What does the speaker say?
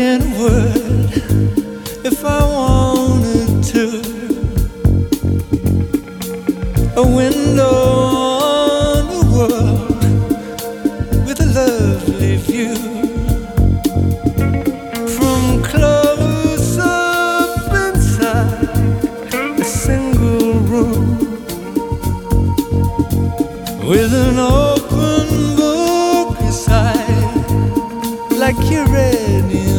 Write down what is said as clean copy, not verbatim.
in a word if I wanted to. A window on the world with a lovely view. From close up inside a single room with an open book beside, like you read in